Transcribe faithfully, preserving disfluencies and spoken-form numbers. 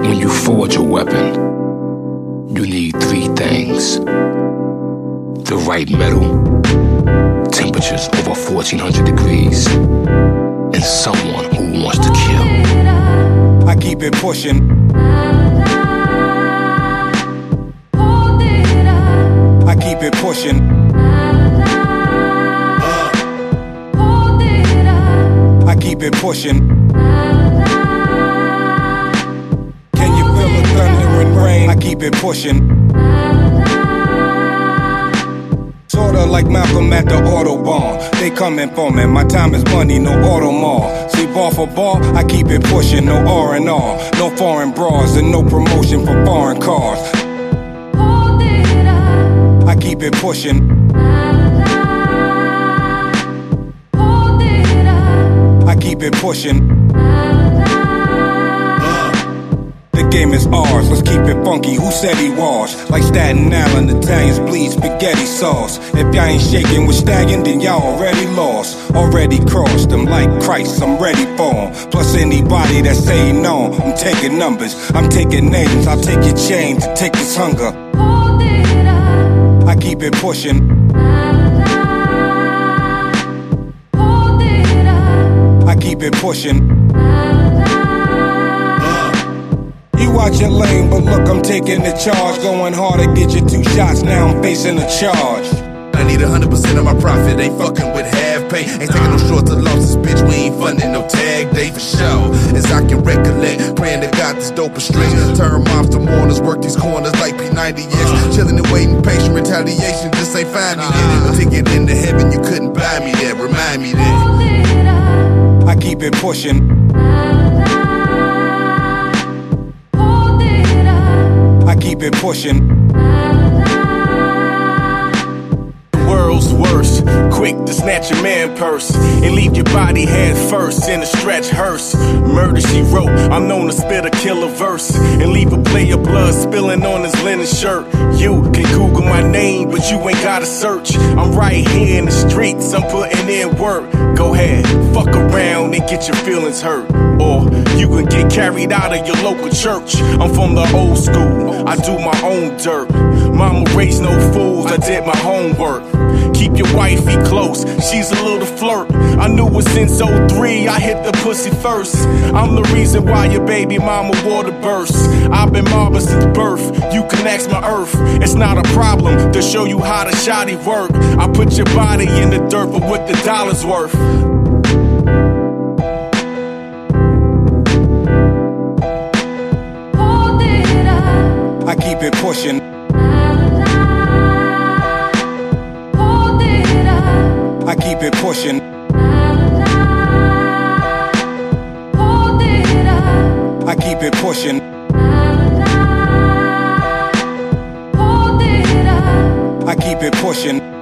When you forge a weapon, you need three things: the right metal, temperatures over fourteen hundred degrees, and someone who wants to kill. I keep it pushing. I keep it pushing. I keep it pushing. Can you feel the thunder and rain? I keep it pushing. Sorta like Malcolm at the Autobahn. They coming for me, my time is money, no auto mall. See, bar for bar, I keep it pushing. No R and R, no foreign bras, and no promotion for foreign cars. I keep it pushing. I keep it pushing. The game is ours, let's keep it funky. Who said he was? Like Staten Island, Italians bleed spaghetti sauce. If y'all ain't shaking with Stallion, then y'all already lost. Already crossed them like Christ, I'm ready for him. Plus anybody that say no, I'm taking numbers, I'm taking names. I'll take your chain to take this hunger. I keep it pushing. I keep it pushing. You watch your lane, but look, I'm taking the charge. Going hard to get you two shots, now I'm facing a charge. I need a hundred percent of my profit, ain't fucking with half pay. Ain't taking no short to losses, bitch, we ain't funding no tag day for sure. As I can recollect, praying to God this dope is straight. Turn moms to mourners, work these corners like P ninety X. Chilling and waiting, patient retaliation, just ain't find me yet. A ticket into heaven, you couldn't buy me that, remind me that. I keep it pushing. I keep it pushing. World's worst, quick to snatch your man purse and leave your body head first in a stretch hearse. Murder she wrote, I'm known to spit a killer verse and leave a play of blood spilling on his linen shirt. You can Google my name, but you ain't gotta search. I'm right here in the streets, I'm putting in work. Go ahead, fuck around and get your feelings hurt. Or you can get carried out of your local church. I'm from the old school, I do my own dirt. Mama raised no fools, I did my homework. Keep your wifey close, she's a little flirt. I knew it since oh three, I hit the pussy first. I'm the reason why your baby mama water bursts. I've been mobbing since birth, you can ask my earth. It's not a problem to show you how the shoddy work. I put your body in the dirt for what the dollar's worth. I keep it pushing. I keep it pushing. I keep it pushing. I keep it pushing.